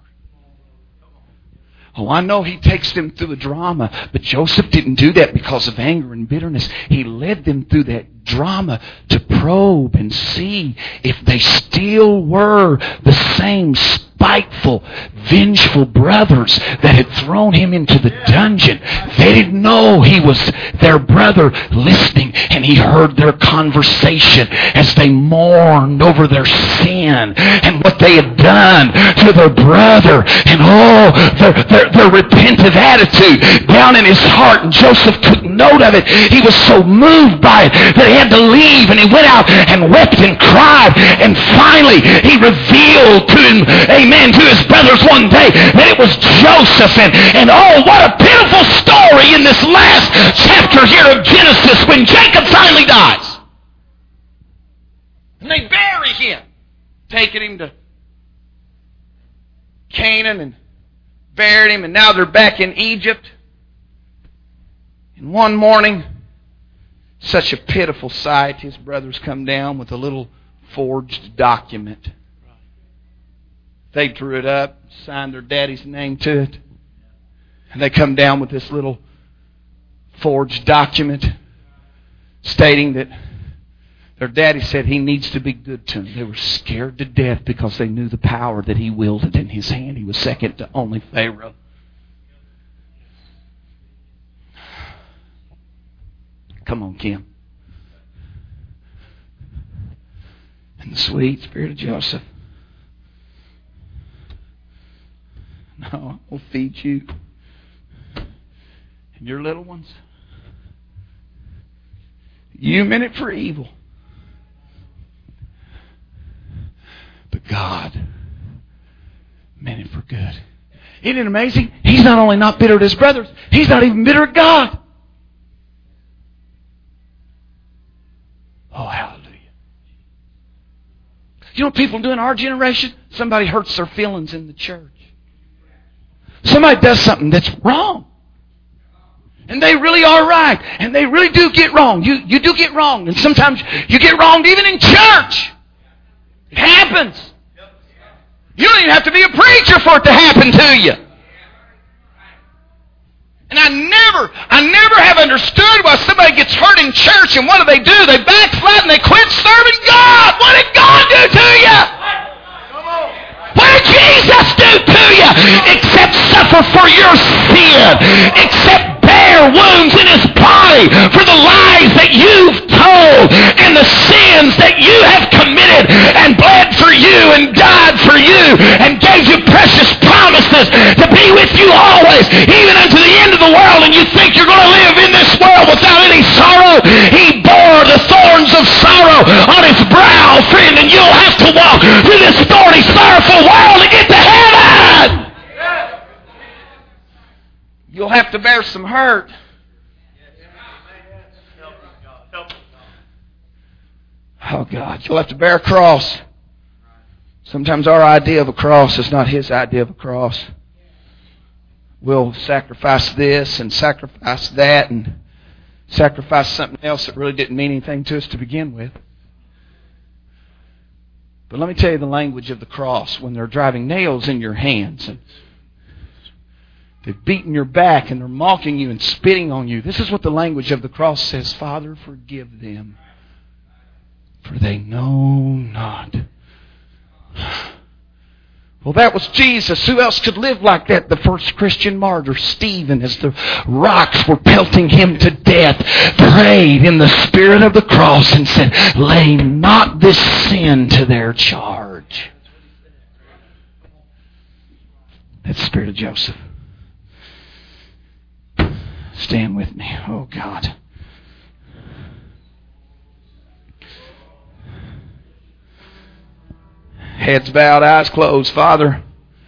Oh, I know he takes them through a drama, but Joseph didn't do that because of anger and bitterness. He led them through that drama to probe and see if they still were the same spiteful, vengeful brothers that had thrown him into the dungeon. They didn't know he was their brother listening, and he heard their conversation as they mourned over their sin and what they had done to their brother, and oh, their, their, their repentant attitude down in his heart. And Joseph took note of it. He was so moved by it that he had to leave, and he went out and wept and cried, and finally he revealed to him, amen, to his brothers one day that it was Joseph. And, and oh, what a pitiful story in this last chapter here of Genesis when Jacob finally dies. And they bury him, taking him to Canaan and buried him, and now they're back in Egypt. And one morning, such a pitiful sight, his brothers come down with a little forged document. They drew it up, signed their daddy's name to it. And they come down with this little forged document stating that their daddy said he needs to be good to them. They were scared to death because they knew the power that he wielded in his hand. He was second to only Pharaoh. Come on, Kim. And the sweet spirit of Joseph No, we'll feed you. And your little ones. You meant it for evil. But God meant it for good. Isn't it amazing? He's not only not bitter at his brothers, he's not even bitter at God. Oh, hallelujah. You know what people do in our generation? Somebody hurts their feelings in the church. Somebody does something that's wrong. And they really are right. And they really do get wrong. You, you do get wrong. And sometimes you get wronged even in church. It happens. You don't even have to be a preacher for it to happen to you. And I never, I never have understood why somebody gets hurt in church and what do they do? They backslide and they quit serving God. What did God do to you? What did Jesus do to you? Except suffer for your sin. Except bear wounds in His body for the lies that you've told and the sins that you have committed and bled for you and died for you and gave you precious promises to be with you always, even unto the end of the world, and you think you're going to live in this world without any sorrow. He bore the thorns of sorrow on His brow, friend, and you'll have to walk through this thorny, sorrowful world to get to heaven. You'll have to bear some hurt. Oh, God, you'll have to bear a cross. Sometimes our idea of a cross is not His idea of a cross. We'll sacrifice this and sacrifice that and sacrifice something else that really didn't mean anything to us to begin with. But let me tell you the language of the cross when they're driving nails in your hands and they've beaten your back and they're mocking you and spitting on you. This is what the language of the cross says. Father, forgive them, for they know not. Well, that was Jesus. Who else could live like that? The first Christian martyr, Stephen, as the rocks were pelting him to death, prayed in the spirit of the cross and said, lay not this sin to their charge. That's the spirit of Joseph. Stand with me. Oh, God. Heads bowed, eyes closed. Father,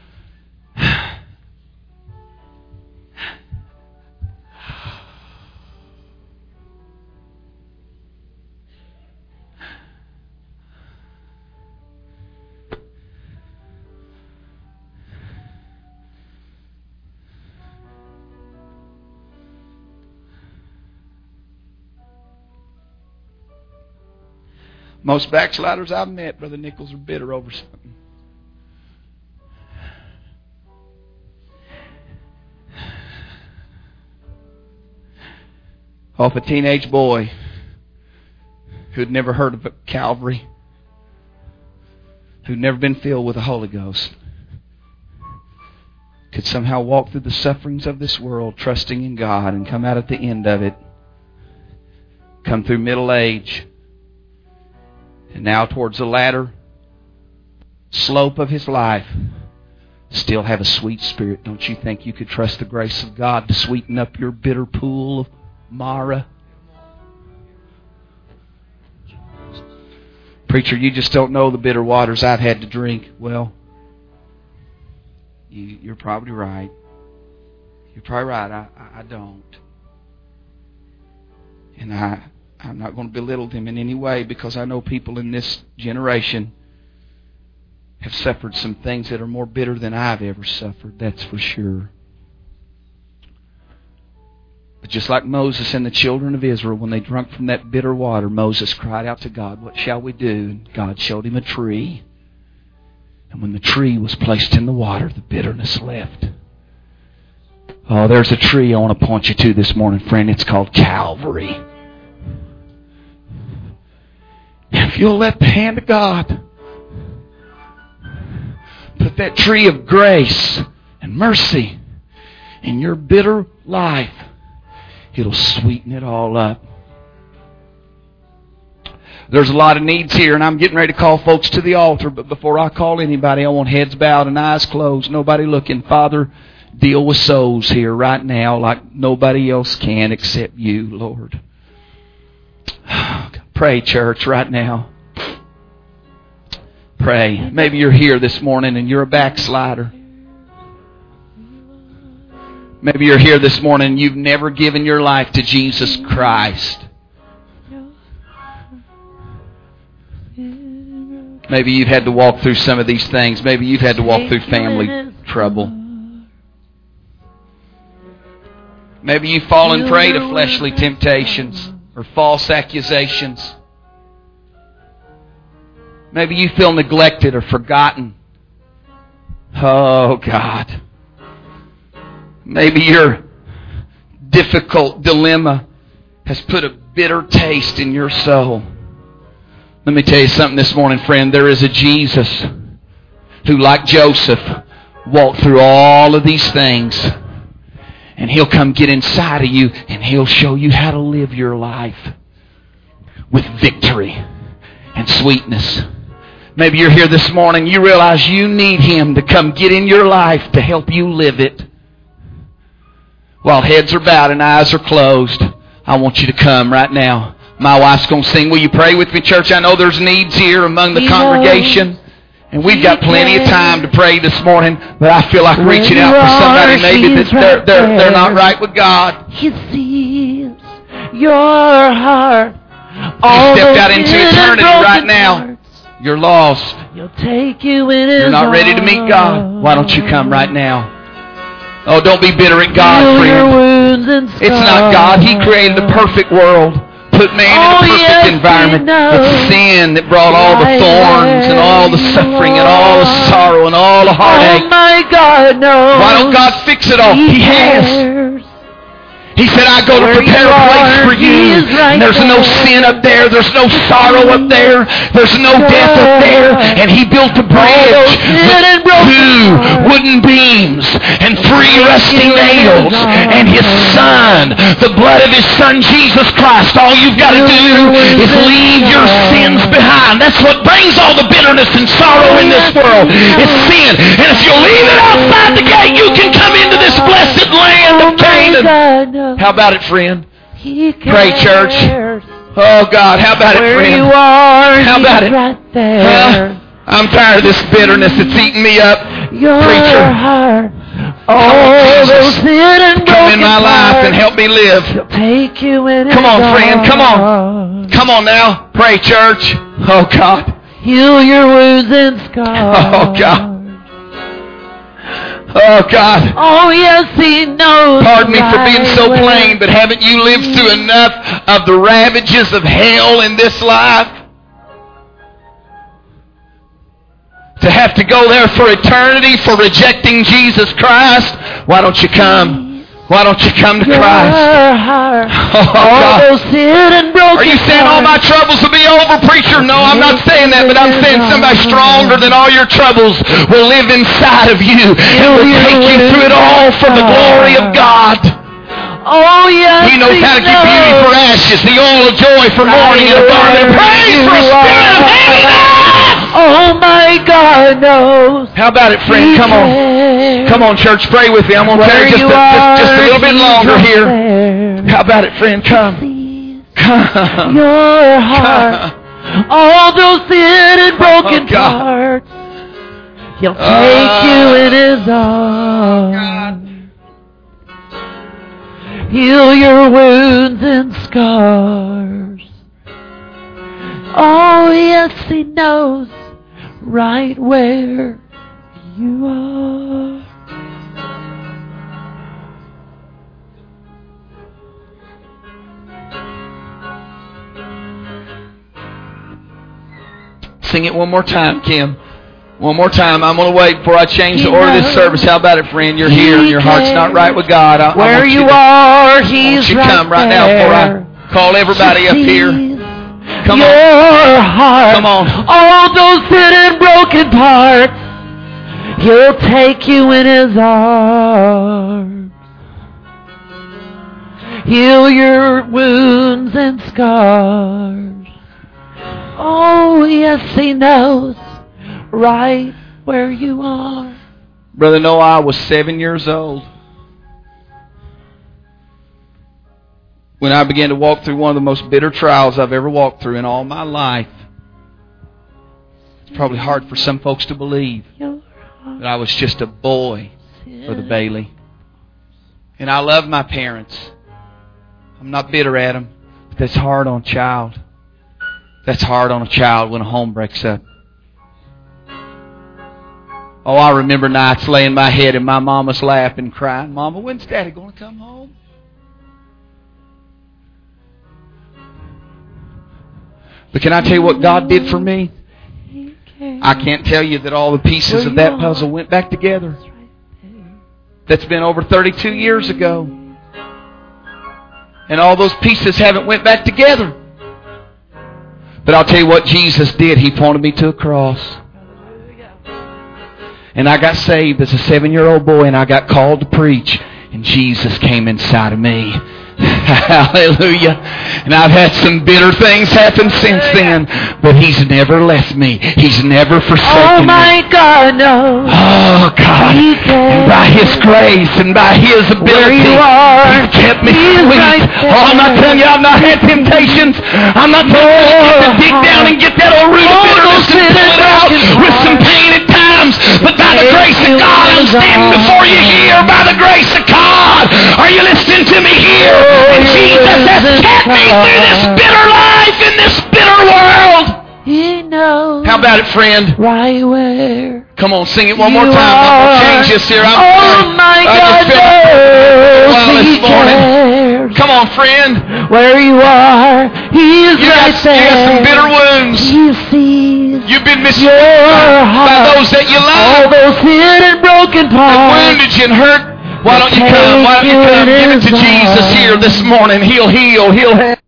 most backsliders I've met, Brother Nichols, are bitter over something. Off a teenage boy who'd never heard of Calvary, who'd never been filled with the Holy Ghost, could somehow walk through the sufferings of this world, trusting in God, and come out at the end of it, come through middle age, and now towards the latter slope of his life, still have a sweet spirit. Don't you think you could trust the grace of God to sweeten up your bitter pool of Mara? Preacher, you just don't know the bitter waters I've had to drink. Well, you, you're probably right. You're probably right. I, I don't. And I... I'm not going to belittle them in any way, because I know people in this generation have suffered some things that are more bitter than I've ever suffered. That's for sure. But just like Moses and the children of Israel, when they drank from that bitter water, Moses cried out to God, what shall we do? And God showed him a tree. And when the tree was placed in the water, the bitterness left. Oh, there's a tree I want to point you to this morning, friend. It's called Calvary. If you'll let the hand of God put that tree of grace and mercy in your bitter life, it'll sweeten it all up. There's a lot of needs here, and I'm getting ready to call folks to the altar. But before I call anybody, I want heads bowed and eyes closed, nobody looking. Father, deal with souls here right now like nobody else can except you, Lord. Pray, church, right now. Pray. Maybe you're here this morning and you're a backslider. Maybe you're here this morning and you've never given your life to Jesus Christ. Maybe you've had to walk through some of these things. Maybe you've had to walk through family trouble. Maybe you've fallen prey to fleshly temptations or false accusations. Maybe you feel neglected or forgotten. Oh, God. Maybe your difficult dilemma has put a bitter taste in your soul. Let me tell you something this morning, friend. There is a Jesus who, like Joseph, walked through all of these things. And He'll come get inside of you and He'll show you how to live your life with victory and sweetness. Maybe you're here this morning, you realize you need Him to come get in your life to help you live it. While heads are bowed and eyes are closed, I want you to come right now. My wife's going to sing. Will you pray with me, church? I know there's needs here among the congregation. And we've got plenty of time to pray this morning, but I feel like reaching out for somebody maybe that they're, they're, they're not right with God. He sees your heart. You stepped out into eternity right now. You're lost. You'll take you in His You're not ready to meet God. Why don't you come right now? Oh, don't be bitter at God, friend. It's not God. He created a perfect world. Put man oh, in a perfect yes, environment. It's sin that brought all the thorns and all the suffering and all the sorrow and all the heartache. Oh my God, no. Why don't God fix it all? He, he has. He said, I go to prepare a place for you. Right there's there. no sin up there. There's no sorrow up there. There's no death up there. And He built a bridge with two wooden beams and three rusty nails. And His Son, the blood of His Son, Jesus Christ. All you've got to do is leave your sins behind. That's what brings all the bitterness and sorrow in this world. It's sin. And if you leave it outside the gate, you can come into this blessed land of Canaan. How about it, friend? Pray, church. Oh, God, how about it, friend? You are, how about it? Right there. Huh? I'm tired of this bitterness. It's eating me up. Your Preacher, heart. Oh, those hidden come in my life and help me live. Take you in come on, friend. Come on. Come on now. Pray, church. Oh, God. Heal your wounds and scars. Oh, God. Oh, God. Oh, yes, He knows. Pardon me right for being so way. plain, but haven't you lived through enough of the ravages of hell in this life to have to go there for eternity for rejecting Jesus Christ? Why don't you come? Why don't you come to Christ? Oh, God. Are you saying all my troubles will be over, preacher? No, I'm not saying that, but I'm saying somebody stronger than all your troubles will live inside of you and will take you through it all for the glory of God. Oh, yes, He knows how to keep beauty for ashes, the oil of joy for mourning, and a garment of praise for a spirit of heaviness. Oh, my God knows. How about it, friend? Come on. Come on, church. Pray with me. I'm going to tarry just, just, just a little bit longer here. How about it, friend? Come. Come. Your heart. All those hidden broken oh, parts. He'll take uh, you in His arms. Heal your wounds and scars. Oh, yes, He knows right where you are. Sing it one more time, Kim. One more time. I'm going to wait before I change the order of this service. How about it, friend? You're here and your heart's not right with God. I, where I want you, you to, are, He's I want you to right come right there. now before I call everybody up here. Come your on. Heart, Come on. All those hidden broken parts, He'll take you in His arms. Heal your wounds and scars. Oh, yes, He knows right where you are. Brother Noah, I was seven years old when I began to walk through one of the most bitter trials I've ever walked through in all my life. It's probably hard for some folks to believe that I was just a boy, Brother Bailey. And I love my parents. I'm not bitter at them. But that's hard on a child. That's hard on a child when a home breaks up. Oh, I remember nights laying my head in my mama's lap and crying, Mama, when's Daddy going to come home? But can I tell you what God did for me? I can't tell you that all the pieces of that puzzle went back together. That's been over thirty-two years ago. And all those pieces haven't went back together. But I'll tell you what Jesus did. He pointed me to a cross. And I got saved as a seven-year-old boy, and I got called to preach. And Jesus came inside of me. Hallelujah. And I've had some bitter things happen since then, but He's never left me. He's never forsaken me. Oh my God, no. Oh God. And by His grace and by His ability, He's kept me sweet. Oh, I'm not telling you I've not had temptations. I'm not telling you to dig down and get that old root of bitterness and pull it out with some pain at times. But by the grace of God, I'm standing before you here. By the grace of God. Are you listening to me here? And Jesus has kept me through this bitter life in this bitter world. He knows. How about it, friend? Right where. Come on, sing it one more time. I'm going to change this here. I'm oh sorry. my I God, just knows. this He morning. cares. Come on, friend. Where you are, He's You right got, there. you got some bitter wounds. He sees. You've been mistreated by, by those that you all love. those hidden broken That parts. wounded you and hurt. Why don't you come? Why don't you come? Give it to Jesus here this morning. He'll heal. He'll help.